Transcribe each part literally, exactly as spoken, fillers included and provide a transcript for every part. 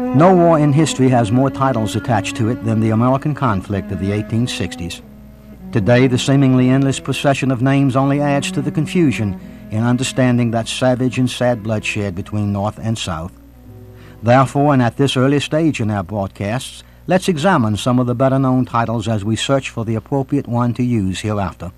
No war in history has more titles attached to it than the American conflict of the eighteen sixties. Today, the seemingly endless procession of names only adds to the confusion in understanding that savage and sad bloodshed between North and South. Therefore, and at this early stage in our broadcasts, let's examine some of the better-known titles as we search for the appropriate one to use hereafter.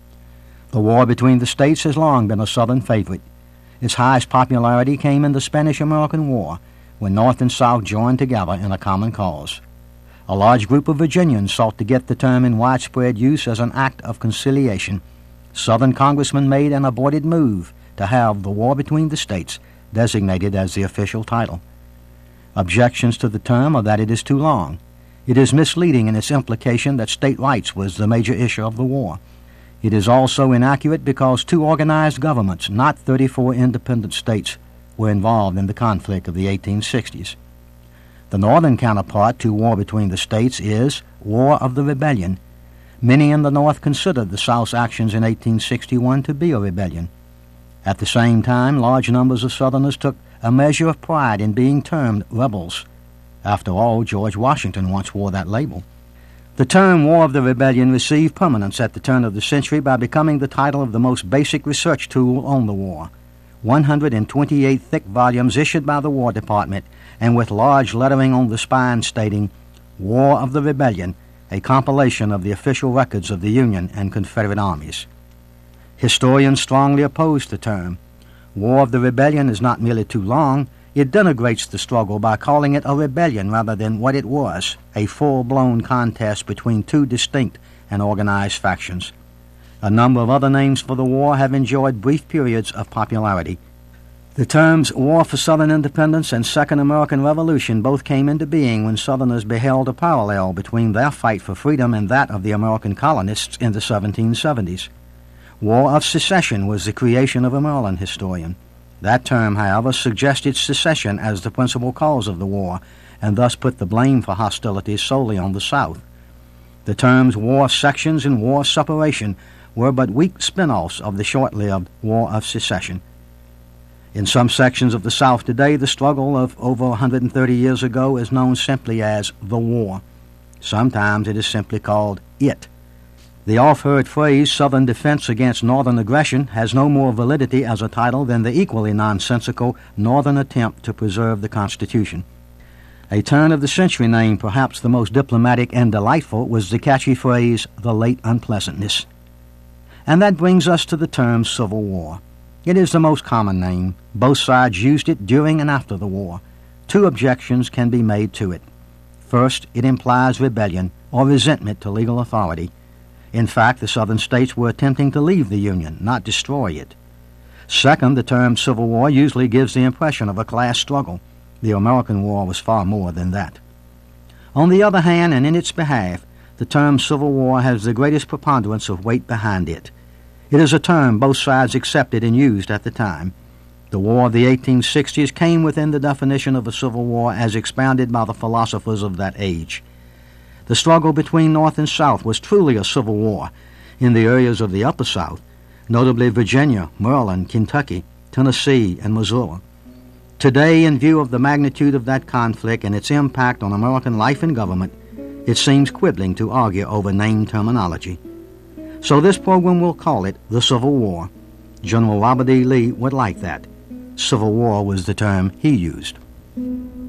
The war between the states has long been a Southern favorite. Its highest popularity came in the Spanish-American War, when North and South joined together in a common cause. A large group of Virginians sought to get the term in widespread use as an act of conciliation. Southern congressmen made an aborted move to have the war between the states designated as the official title. Objections to the term are that it is too long. It is misleading in its implication that state rights was the major issue of the war. It is also inaccurate because two organized governments, not thirty-four independent states, were involved in the conflict of the eighteen sixties. The northern counterpart to war between the states is War of the Rebellion. Many in the North considered the South's actions in eighteen sixty-one to be a rebellion. At the same time, large numbers of Southerners took a measure of pride in being termed rebels. After all, George Washington once wore that label. The term War of the Rebellion received permanence at the turn of the century by becoming the title of the most basic research tool on the war. one hundred twenty-eight thick volumes issued by the War Department, and with large lettering on the spine stating, War of the Rebellion, a compilation of the official records of the Union and Confederate armies. Historians strongly oppose the term. War of the Rebellion is not merely too long, it denigrates the struggle by calling it a rebellion rather than what it was, a full-blown contest between two distinct and organized factions. A number of other names for the war have enjoyed brief periods of popularity. The terms War for Southern Independence and Second American Revolution both came into being when Southerners beheld a parallel between their fight for freedom and that of the American colonists in the seventeen seventies. War of Secession was the creation of a Maryland historian. That term, however, suggested secession as the principal cause of the war, and thus put the blame for hostilities solely on the South. The terms War Sections and War Separation were but weak spin-offs of the short-lived War of Secession. In some sections of the South today, the struggle of over one hundred thirty years ago is known simply as the war. Sometimes it is simply called it. The oft-heard phrase Southern Defense Against Northern Aggression has no more validity as a title than the equally nonsensical Northern Attempt to Preserve the Constitution. A turn-of-the-century name, perhaps the most diplomatic and delightful, was the catchy phrase, the late unpleasantness. And that brings us to the term Civil War. It is the most common name. Both sides used it during and after the war. Two objections can be made to it. First, it implies rebellion or resentment to legal authority. In fact, the Southern states were attempting to leave the Union, not destroy it. Second, the term Civil War usually gives the impression of a class struggle. The American War was far more than that. On the other hand, and in its behalf, the term Civil War has the greatest preponderance of weight behind it. It is a term both sides accepted and used at the time. The War of the eighteen sixties came within the definition of a civil war as expounded by the philosophers of that age. The struggle between North and South was truly a civil war in the areas of the Upper South, notably Virginia, Maryland, Kentucky, Tennessee, and Missouri. Today, in view of the magnitude of that conflict and its impact on American life and government, it seems quibbling to argue over name terminology. So this program will call it the Civil War. General Robert E. Lee would like that. Civil War was the term he used.